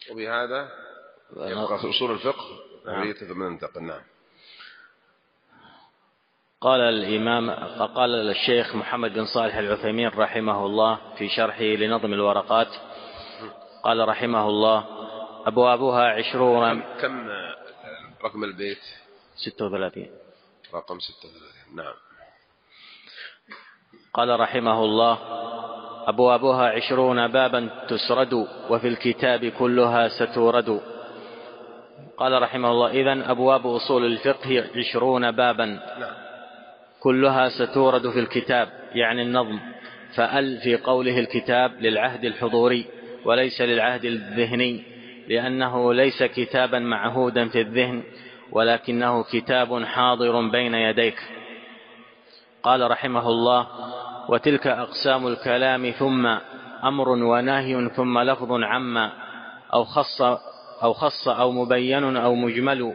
وبهذا يبقى في أصول الفقه عملية المنطق. نعم. قال الشيخ محمد بن صالح العثيمين رحمه الله في شرحه لنظم الورقات، قال رحمه الله: أبوابها 20. كم رقم البيت؟ 36. رقم 36. نعم. قال رحمه الله: أبوابها 20 بابا تسرد، وفي الكتاب كلها ستورد. قال رحمه الله: إذن أبواب أصول الفقه 20 بابا كلها ستورد في الكتاب، يعني النظم. فأل في قوله الكتاب للعهد الحضوري وليس للعهد الذهني، لأنه ليس كتابا معهودا في الذهن، ولكنه كتاب حاضر بين يديك. قال رحمه الله: وتلك أقسام الكلام، ثم أمر ونهي، ثم لفظ عما، أو خص أو مبين أو مجمل،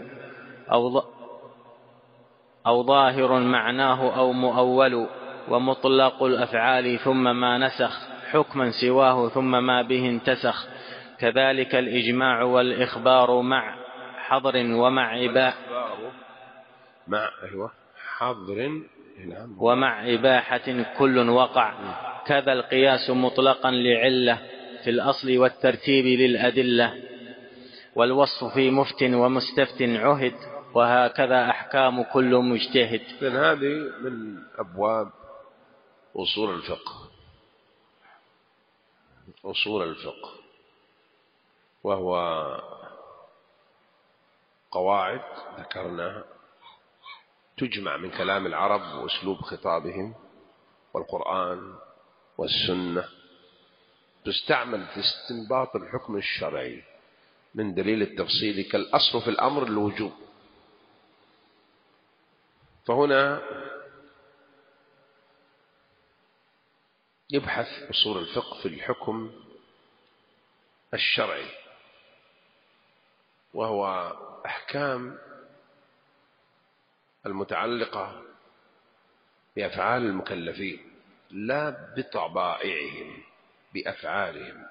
أو ظاهر معناه أو مؤول، ومطلق الأفعال، ثم ما نسخ حكما سواه، ثم ما به انتسخ. كذلك الإجماع والإخبار مع حضر ومع إباحة كل وقع. كذا القياس مطلقا لعلة في الأصل، والترتيب للأدلة، والوصف في مفت ومستفت عهد، وهكذا أحكام كل مجتهد. إذن هذه من أبواب أصول الفقه. أصول الفقه وهو قواعد ذكرناها تجمع من كلام العرب وأسلوب خطابهم والقرآن والسنة، تستعمل في استنباط الحكم الشرعي من دليل التفصيل، كالأصل في الأمر الوجوب. فهنا يبحث أصول الفقه في الحكم الشرعي، وهو أحكام المتعلقة بأفعال المكلفين، لا بطبائعهم، بأفعالهم.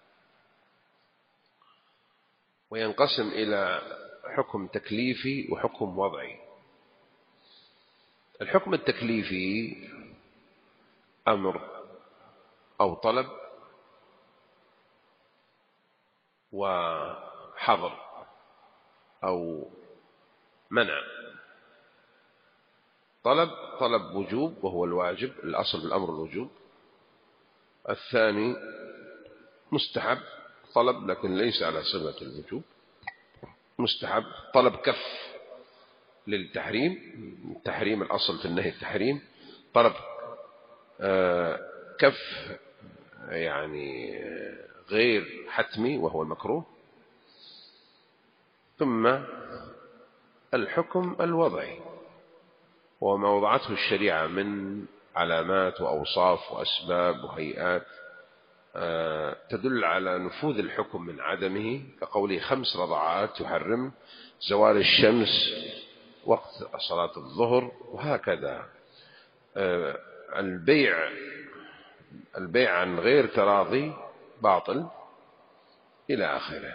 وينقسم إلى حكم تكليفي وحكم وضعي. الحكم التكليفي أمر أو طلب وحظر أو منع. طلب وجوب وهو الواجب، الأصل بالأمر الوجوب. الثاني مستحب، طلب لكن ليس على صفة الوجوب، مستحب. طلب كف للتحريم، التحريم الأصل في النهي التحريم. طلب كف يعني غير حتمي وهو المكروه. ثم الحكم الوضعي وما وضعته الشريعة من علامات وأوصاف وأسباب وهيئات تدل على نفوذ الحكم من عدمه، كقوله 5 رضعات يحرم زوال الشمس وقت صلاة الظهر، وهكذا. البيع عن غير تراضي باطل إلى آخره.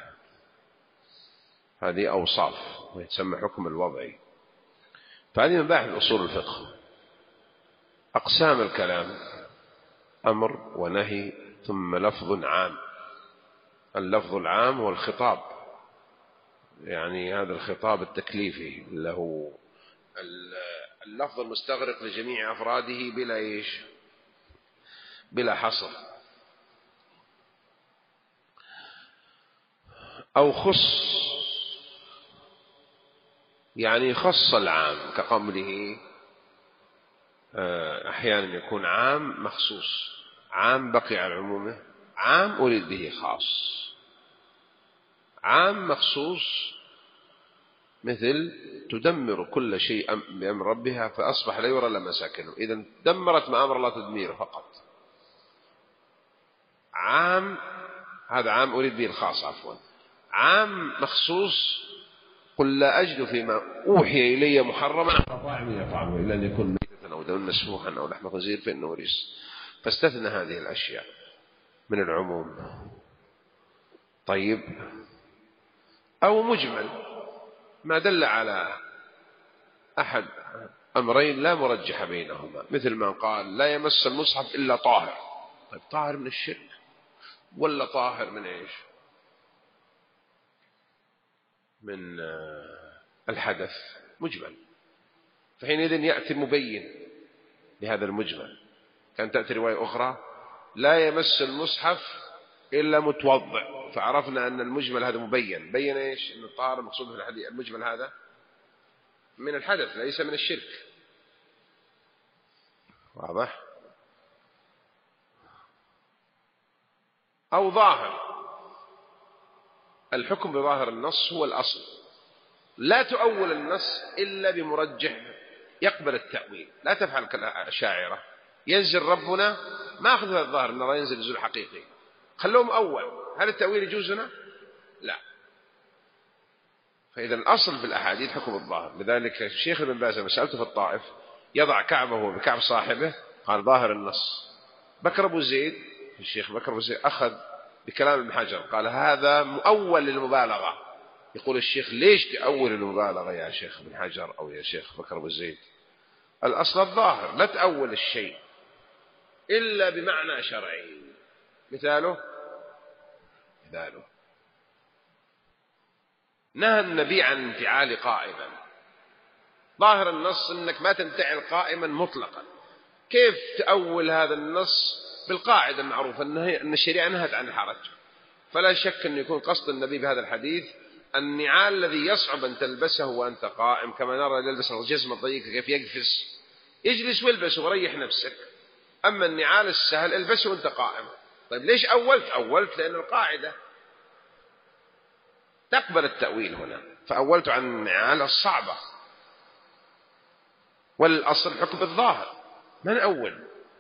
هذه أوصاف ويتسمى حكم الوضعي. فهذه مباحث أصول الفقه. أقسام الكلام: أمر ونهي، ثم لفظ عام. اللفظ العام هو الخطاب، يعني هذا الخطاب التكليفي له اللفظ المستغرق لجميع أفراده بلا حصر. أو خص، يعني خص العام، كقوله أحيانا يكون عام مخصوص، عام بقي على عمومه، عام أريد به خاص. عام مخصوص مثل تدمر كل شيء بأمر ربها فأصبح لا يرى إلا مساكنه، إذا دمرت ما أمر الله تدميره فقط. عام، هذا عام أريد به الخاص عفوا. عام مخصوص: قل لا أجد فيما أوحي إلي محرما على طاعم يطعمه إلا أن يكون ميتة أو دما مسفوحا أو لحم خنزير فإنه رجس. فاستثنى هذه الأشياء من العموم. طيب، أو مجمل ما دل على أحد أمرين لا مرجح بينهما، مثل من قال لا يمس المصحف إلا طاهر. طيب طاهر من الشرك ولا طاهر من إيش؟ من الحدث؟ مجمل، فحينئذ يأتي مبين لهذا المجمل. كانت تأتي رواية أخرى لا يمس المصحف إلا متوضع، فعرفنا أن المجمل هذا مبين. بين إيش؟ أن الطهارة المقصود في الحديث المجمل هذا من الحدث ليس من الشرك. واضح؟ أو ظاهر. الحكم بظاهر النص هو الأصل، لا تؤول النص إلا بمرجح يقبل التأويل. لا تفعل كالأشاعرة، ينزل ربنا ما أخذ الظاهر أنه ينزل نزول حقيقي، خلوهم أول. هل التأويل يجوز هنا؟ لا. فإذا الأصل في الأحاديث حكم الظاهر. لذلك الشيخ ابن باز لما سألته في الطائف يضع كعبه بكعب صاحبه، قال ظاهر النص. بكر أبو زيد، الشيخ بكر أبو زيد أخذ بكلام ابن حجر، قال هذا مؤول للمبالغة. يقول الشيخ ليش تأول المبالغة يا شيخ ابن حجر أو يا شيخ بكر أبو زيد؟ الأصل الظاهر، لا تأول الشيء إلا بمعنى شرعي. مثاله نهى النبي عن انفعال قائما. ظاهر النص أنك ما تنفعل قائما مطلقا. كيف تأول هذا النص؟ بالقاعدة المعروفة أن الشريعة نهت عن الحرج. فلا شك أن يكون قصد النبي بهذا الحديث النعال الذي يصعب أن تلبسه وأنت قائم، كما نرى يلبس الجزمة الضيقة كيف يقفز، يجلس ويلبسه وريح نفسك. أما النعال السهل البسه وأنت قائم. طيب ليش أولت لأن القاعدة تقبل التأويل هنا، فأولت عن النعال الصعبة. والأصل حكم بالظاهر من أول.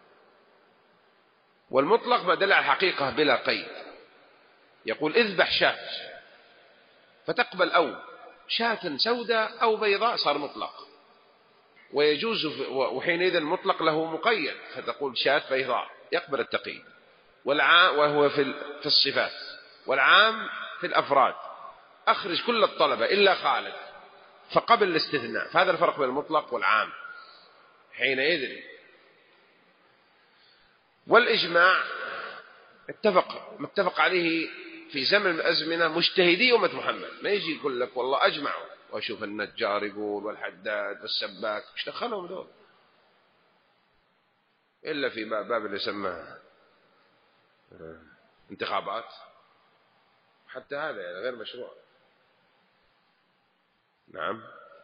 والمطلق ما دل على الحقيقة بلا قيد. يقول اذبح شاة فتقبل أو شاة سوداء أو بيضاء، صار مطلق. ويجوز وحينئذ المطلق له مقيد، فتقول شاة بيضاء يقبل التقييد. وهو في الصفات، والعام في الأفراد. أخرج كل الطلبة إلا خالد فقبل الاستثناء. فهذا الفرق بين المطلق والعام حينئذ. والإجماع متفق عليه في زمن من الأزمنة مجتهدي أمة محمد. ما يجي يقول لك والله أجمعوا، وأشوف النجار يقول والحداد والسباك، ايش دخلهم دول؟ إلا في باب اللي يسمى انتخابات، حتى هذا يعني غير مشروع. نعم.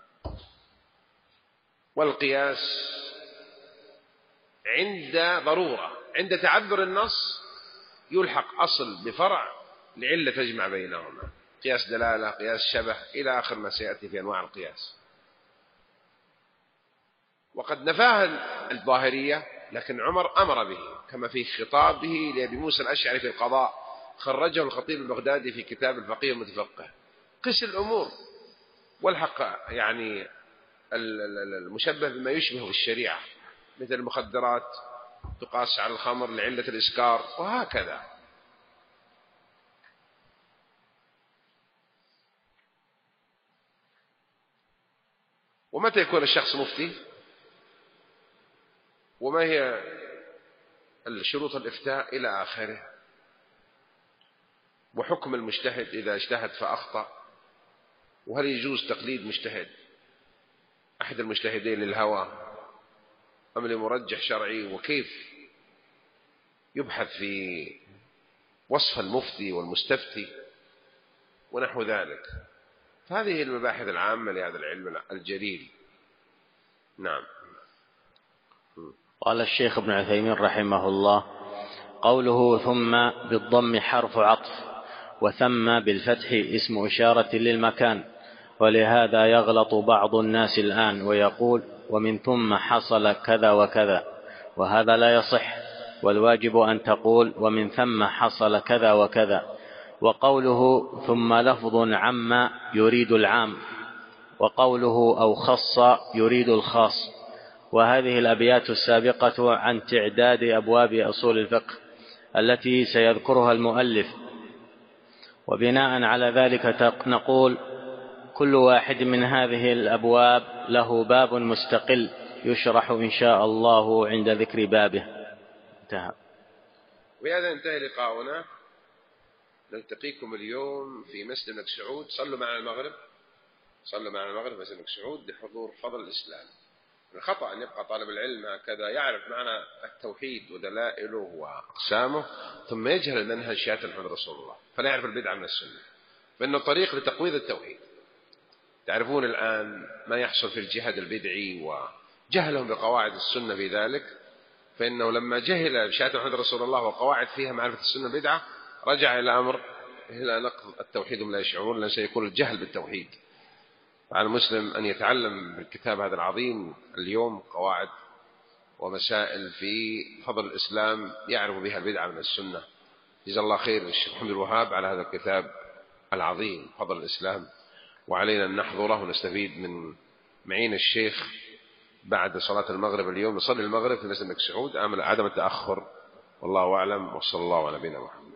والقياس عند ضرورة، عند تعذر النص يلحق أصل بفرع لعلة تجمع بينهما، قياس دلالة، قياس شبه، إلى آخر ما سيأتي في أنواع القياس. وقد نفاها الظاهرية، لكن عمر أمر به، كما في خطابه لأبي موسى الأشعري في القضاء، خرجه الخطيب البغدادي في كتاب الفقيه المتفقه. قس الأمور والحق يعني المشبه بما يشبه الشريعة، مثل المخدرات تقاس على الخمر لعلة الإسكار، وهكذا. ومتى يكون الشخص مفتي؟ وما هي الشروط الإفتاء إلى آخره؟ وحكم المجتهد إذا اجتهد فأخطأ؟ وهل يجوز تقليد مجتهد أحد المجتهدين للهوى أم لمرجح شرعي؟ وكيف يبحث في وصف المفتي والمستفتي ونحو ذلك. فهذه المباحث العامة لهذا العلم الجليل. نعم. قال الشيخ ابن عثيمين رحمه الله: قوله ثم بالضم حرف عطف، وثم بالفتح اسم إشارة للمكان، ولهذا يغلط بعض الناس الآن ويقول ومن ثم حصل كذا وكذا، وهذا لا يصح، والواجب أن تقول ومن ثم حصل كذا وكذا. وقوله ثم لفظ عم يريد العام، وقوله أو خص يريد الخاص. وهذه الأبيات السابقة عن تعداد أبواب أصول الفقه التي سيذكرها المؤلف. وبناء على ذلك نقول كل واحد من هذه الأبواب له باب مستقل يشرح إن شاء الله عند ذكر بابه. انتهى. وبهذا ينتهي لقاؤنا. نلتقيكم اليوم في مسجد الملك سعود. صلوا معنا المغرب في مسجد الملك سعود لحضور فضل الإسلام. الخطأ أن يبقى طالب العلم هكذا يعرف معنى التوحيد ودلائله وأقسامه ثم يجهل المنهج شهادة محمد رسول الله فلا يعرف البدعة من السنة، فإنه طريق لتقويض التوحيد. تعرفون الآن ما يحصل في الجهاد البدعي وجهلهم بقواعد السنة في ذلك، فإنه لما جهل شهادة محمد رسول الله وقواعد فيها معرفة السنة البدعة رجع إلى أمر إلى نقض التوحيد ولا يشعرون، لأن سيكون الجهل بالتوحيد. على المسلم أن يتعلم بالكتاب هذا العظيم اليوم قواعد ومسائل في فضل الإسلام يعرف بها البدعة من السنة. جزا الله خير الشيخ محمد الوهاب على هذا الكتاب العظيم فضل الإسلام، وعلينا أن نحضره ونستفيد من معين الشيخ بعد صلاة المغرب اليوم. نصلي المغرب في مسجد الملك سعود عدم التأخر، والله أعلم، وصلى الله على نبينا محمد.